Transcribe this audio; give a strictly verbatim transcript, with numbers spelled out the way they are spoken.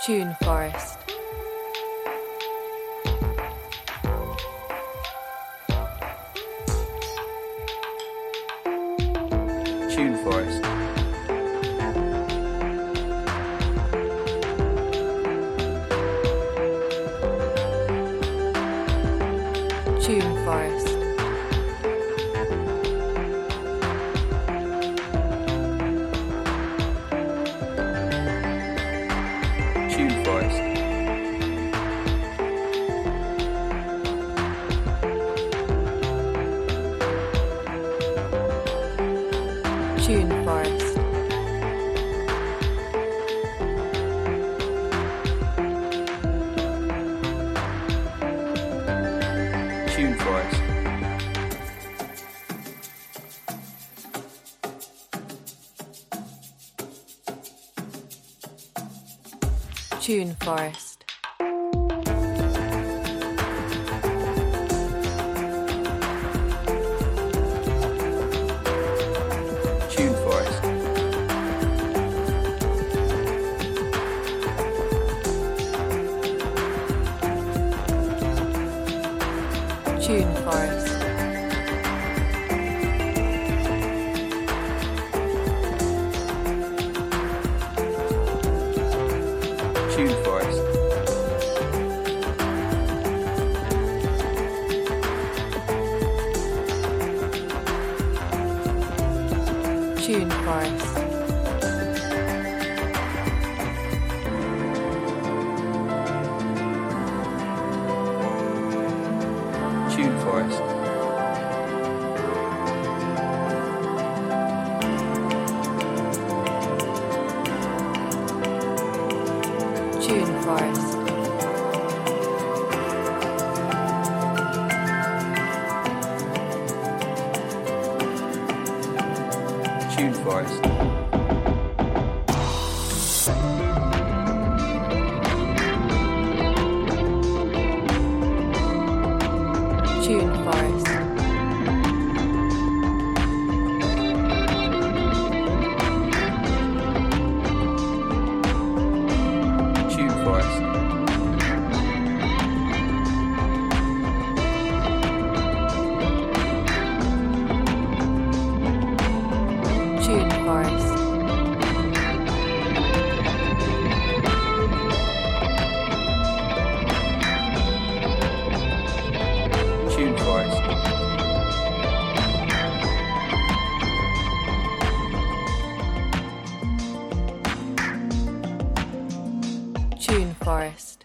Tune Forest. Tune Forest. Tune Forest. Tune Forest. Tune Forest. Tune Forest. Tune Forest. Tune Forest. Tune Forest. Tune Forest. Tune Forest. Tune Forest. Tune Forest. Tune Forest. Tune Forest. Tune Forest. Tune Forest. Tune Forest. Tune Forest.